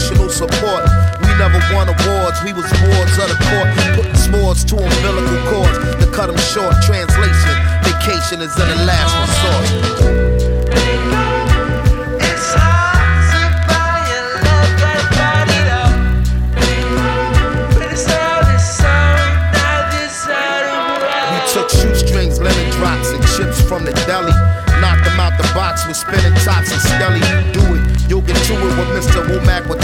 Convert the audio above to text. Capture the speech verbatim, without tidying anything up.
emotional support. We never won awards, we was wards of the court. Putting swords to umbilical cords to cut them short. Translation, vacation is in the last resort. Took shoestrings, lemon drops, and chips from the deli. Knocked them out the box with spinning tops and skelly. Do it, you'll get to it with Mister Womack with